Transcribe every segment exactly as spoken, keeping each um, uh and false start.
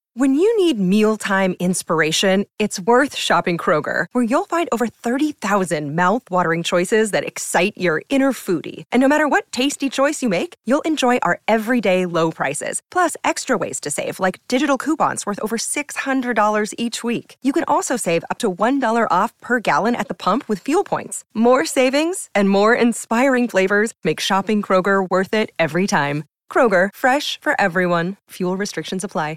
When you need mealtime inspiration, it's worth shopping Kroger, where you'll find over thirty thousand mouth-watering choices that excite your inner foodie. And no matter what tasty choice you make, you'll enjoy our everyday low prices, plus extra ways to save, like digital coupons worth over six hundred dollars each week. You can also save up to one dollar off per gallon at the pump with fuel points. More savings and more inspiring flavors make shopping Kroger worth it every time. Kroger, fresh for everyone. Fuel restrictions apply.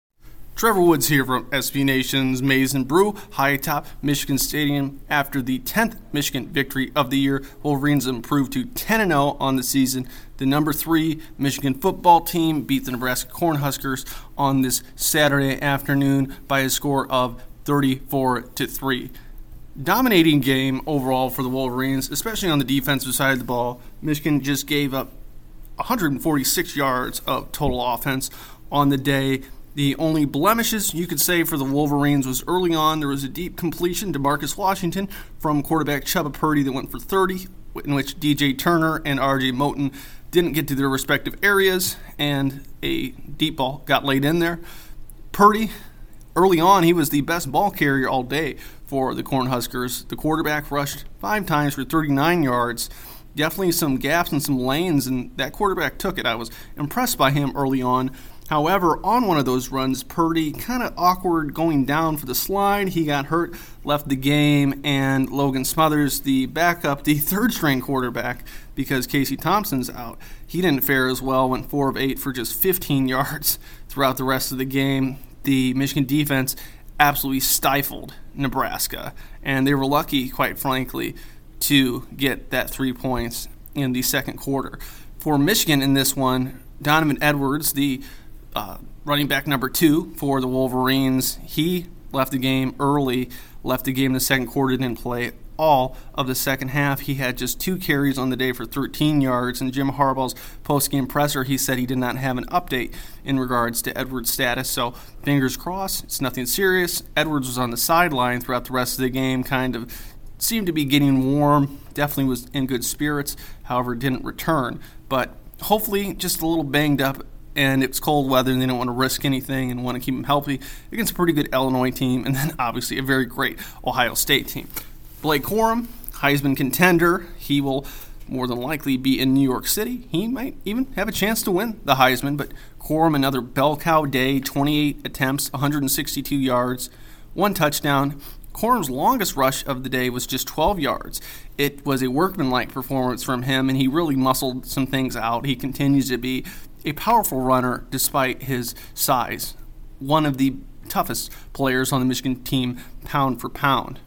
Trevor Woods here from S B Nation's Maize and Brew, high atop Michigan Stadium. After the tenth Michigan victory of the year, Wolverines improved to ten and oh on the season. The number three Michigan football team beat the Nebraska Cornhuskers on this Saturday afternoon by a score of thirty-four to three. Dominating game overall for the Wolverines, especially on the defensive side of the ball. Michigan just gave up one hundred forty-six yards of total offense on the day. The only blemishes you could say for the Wolverines was early on there was a deep completion to Marcus Washington from quarterback Chubba Purdy that went for thirty, in which D J Turner and R J Moten didn't get to their respective areas, and a deep ball got laid in there. Purdy, early on, he was the best ball carrier all day for the Cornhuskers. The quarterback rushed five times for thirty-nine yards. Definitely some gaps and some lanes, and that quarterback took it. I was impressed by him early on. However, on one of those runs, Purdy, kind of awkward going down for the slide. He got hurt, left the game, and Logan Smothers, the backup, the third-string quarterback, because Casey Thompson's out, he didn't fare as well, went four of eight for just fifteen yards throughout the rest of the game. The Michigan defense absolutely stifled Nebraska, and they were lucky, quite frankly, to get that three points in the second quarter. For Michigan in this one, Donovan Edwards, the Uh, running back number two for the Wolverines, he left the game early, left the game in the second quarter, didn't play all of the second half. He had just two carries on the day for thirteen yards, and Jim Harbaugh's post-game presser, he said he did not have an update in regards to Edwards' status, so fingers crossed, it's nothing serious. Edwards was on the sideline throughout the rest of the game, kind of seemed to be getting warm, definitely was in good spirits, however didn't return, but hopefully just a little banged up, and it's cold weather, and they don't want to risk anything and want to keep him healthy against a pretty good Illinois team, and then obviously a very great Ohio State team. Blake Corum, Heisman contender. He will more than likely be in New York City. He might even have a chance to win the Heisman, but Corum, another bell cow day, twenty-eight attempts, one hundred sixty-two yards, one touchdown. Corum's longest rush of the day was just twelve yards. It was a workmanlike performance from him, and he really muscled some things out. He continues to be a powerful runner despite his size. One of the toughest players on the Michigan team, pound for pound.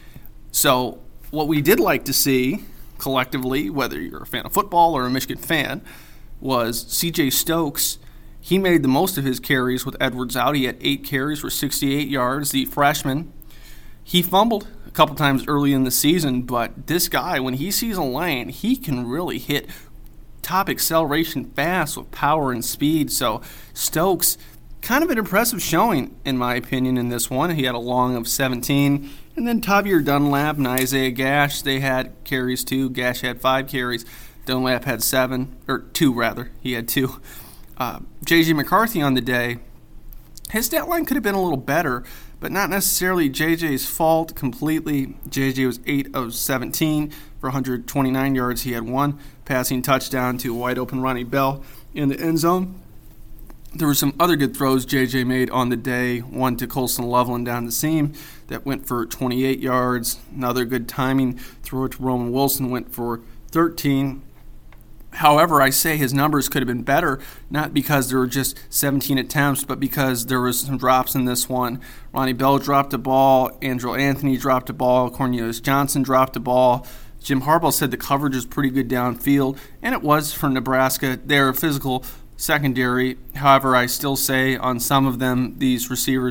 So what we did like to see collectively, whether you're a fan of football or a Michigan fan, was C J Stokes. He made the most of his carries with Edwards out. He had eight carries for sixty-eight yards. The freshman, he fumbled a couple times early in the season, but this guy, when he sees a lane, he can really hit top acceleration fast with power and speed. So Stokes, kind of an impressive showing, in my opinion, in this one. He had a long of seventeen. And then Tavier Dunlap and Isaiah Gash, they had carries too. Gash had five carries. Dunlap had seven, or two rather. He had two. Uh, J J McCarthy on the day, his stat line could have been a little better, but not necessarily J J's fault completely. J J was eight of seventeen for one hundred twenty-nine yards. He had one passing touchdown to a wide-open Ronnie Bell in the end zone. There were some other good throws J J made on the day, one to Colston Loveland down the seam that went for twenty-eight yards. Another good timing throw to Roman Wilson went for thirteen. However, I say his numbers could have been better, not because there were just seventeen attempts, but because there was some drops in this one. Ronnie Bell dropped a ball, Andrew Anthony dropped a ball, Cornelius Johnson dropped a ball. Jim Harbaugh said the coverage was pretty good downfield, and it was for Nebraska. They're a physical secondary. However, I still say on some of them, these receivers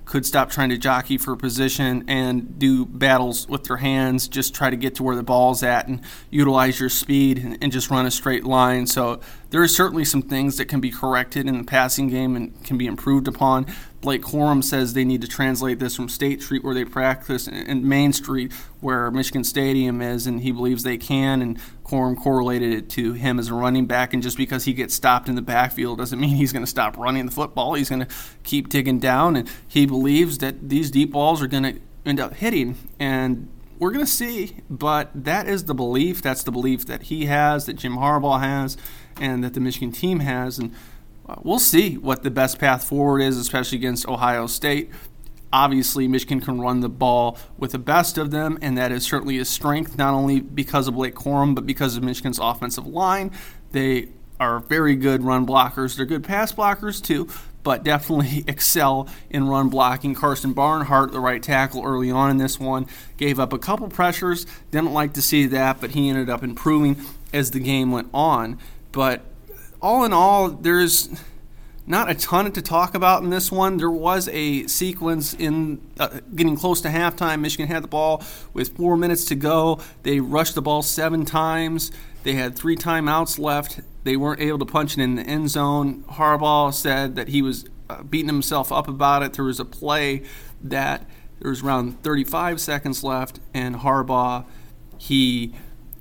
could stop trying to jockey for position and do battles with their hands. Just try to get to where the ball's at and utilize your speed and, and just run a straight line. So there are certainly some things that can be corrected in the passing game and can be improved upon. Blake Corum says they need to translate this from State Street, where they practice, and Main Street, where Michigan Stadium is, and he believes they can. And Corum correlated it to him as a running back, and just because he gets stopped in the backfield doesn't mean he's going to stop running the football. He's going to keep digging down, and he believes that these deep balls are going to end up hitting, and we're going to see. But that is the belief. That's the belief that he has, that Jim Harbaugh has, and that the Michigan team has, and we'll see what the best path forward is, especially against Ohio State. Obviously, Michigan can run the ball with the best of them, and that is certainly a strength, not only because of Blake Corum, but because of Michigan's offensive line. They are very good run blockers. They're good pass blockers, too, but definitely excel in run blocking. Carson Barnhart, the right tackle early on in this one, gave up a couple pressures. Didn't like to see that, but he ended up improving as the game went on. But all in all, there's not a ton to talk about in this one. There was a sequence in uh, getting close to halftime. Michigan had the ball with four minutes to go. They rushed the ball seven times. They had three timeouts left. They weren't able to punch it in the end zone. Harbaugh said that he was uh, beating himself up about it. There was a play that there was around thirty-five seconds left, and Harbaugh, he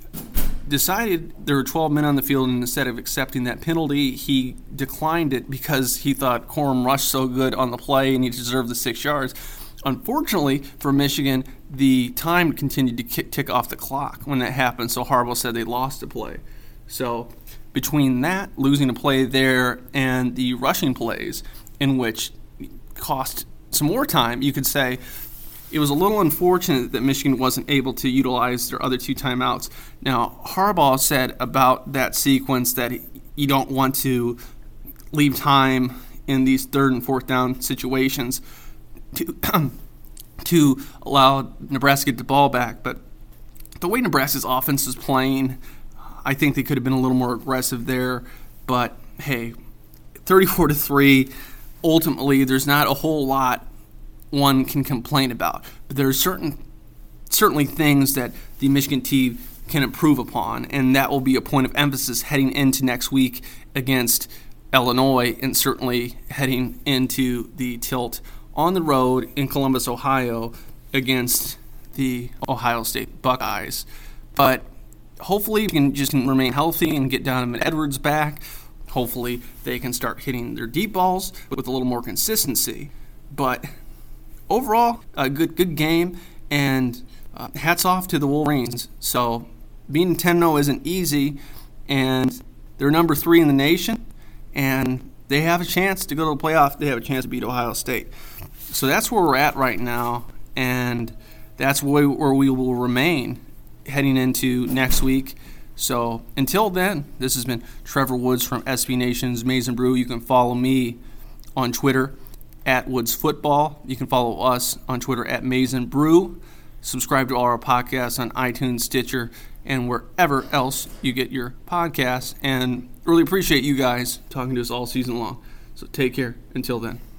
decided there were twelve men on the field, and instead of accepting that penalty, he declined it because he thought Corum rushed so good on the play and he deserved the six yards. Unfortunately for Michigan, the time continued to kick, tick off the clock when that happened, so Harbaugh said they lost the play. So between that, losing a play there, and the rushing plays, in which cost some more time, you could say it was a little unfortunate that Michigan wasn't able to utilize their other two timeouts. Now, Harbaugh said about that sequence that you don't want to leave time in these third and fourth down situations to to allow Nebraska to get the ball back. But the way Nebraska's offense is playing, I think they could have been a little more aggressive there. But, hey, thirty-four to three, ultimately there's not a whole lot one can complain about. But there are certain, certainly things that the Michigan team can improve upon, and that will be a point of emphasis heading into next week against Illinois, and certainly heading into the tilt on the road in Columbus, Ohio, against the Ohio State Buckeyes. But hopefully we can just remain healthy and get Donovan Edwards back. Hopefully they can start hitting their deep balls with a little more consistency. But overall, a good good game, and uh, hats off to the Wolverines. So being ten and oh isn't easy, and they're number three in the nation, and they have a chance to go to the playoff. They have a chance to beat Ohio State. So that's where we're at right now, and that's where, where we will remain heading into next week. So until then, this has been Trevor Woods from S B Nation's Maize and Brew. You can follow me on Twitter at Woods Football. You can follow us on Twitter at Maize and Brew. Subscribe to all our podcasts on iTunes, Stitcher, and wherever else you get your podcasts. And really appreciate you guys talking to us all season long. So take care until then.